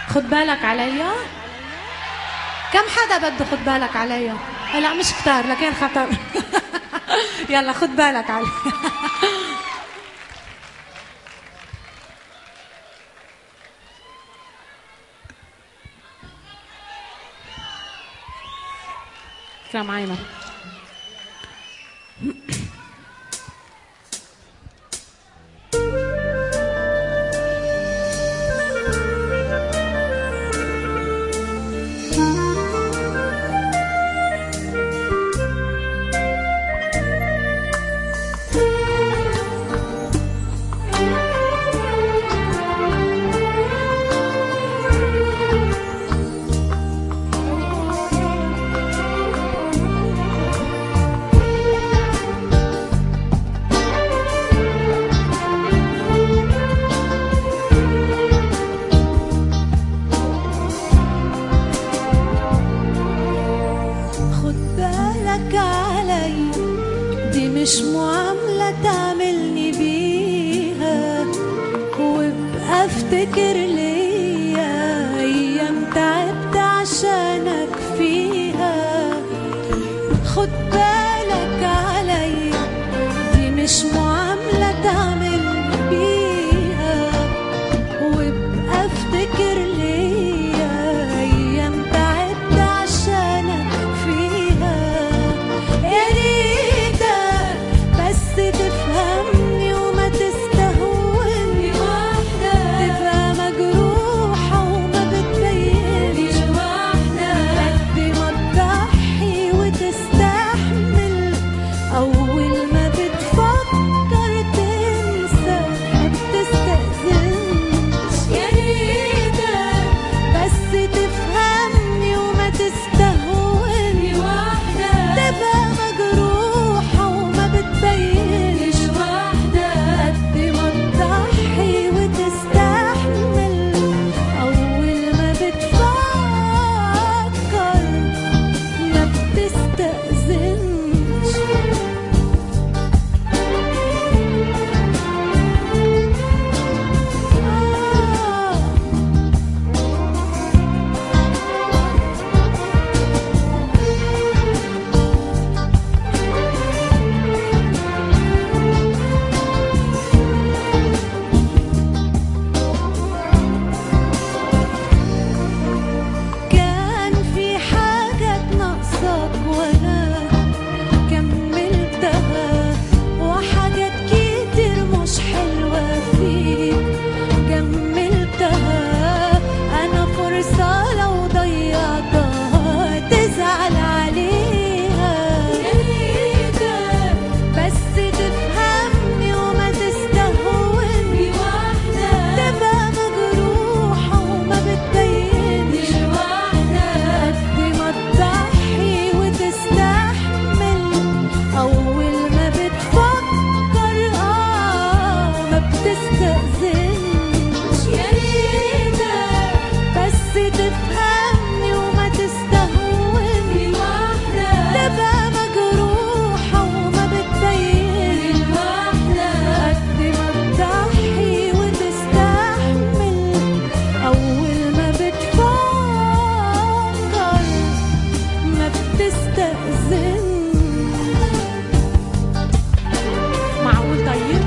خد بالك عليا. كم حدا بده خد بالك عليا؟ لا مش كتار لكن خطر. يلا خد بالك عليا. كرام عينك. مش معاملة تعملني بيها، وابقى افتكر ليا ايام تعبت عشانك فيها. خد بالك عليا، دي مش معاملة تعملني بيها، وابقى افتكر ليا ايام تعبت عشانك فيها. يا ريتك بس تفهمني وما تستهوني واحدة، تبقى مجروحة وما بتبينش واحدة، قد ما تضحي وتستحمل أول ما بتفكر تنسى ما بتستأذنش. يا ريتك بس تفهمني وما تستهوني واحدة، تبقى مجروحة وما بتبينش واحدة، قد ما تضحي وتستحمل أول ما بتفكر ما بتستأذنش. كان في حاجات ناقصاك وأنا كملتها، وحاجات كتير مش حلوة فيك كملتها. أنا فرصة لو ضيعتها تزعل عليها. يا ريتك بس تفهمني وما تستهوني واحدة، تبقى مجروحة وما بتبينش واحدة، قد ما تضحي وتستحمل أول ما بتفكر ما بتستأذنش. يا ريتك بس تفهمني وما تستهوني واحدة، تبقى مجروحة وما بتبين واحدة، قد ما تضحي وتستحمل أول ما بتفكر ما بتستأذنش. معقول طيب؟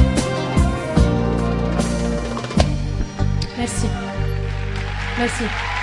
ميرسي. ميرسي.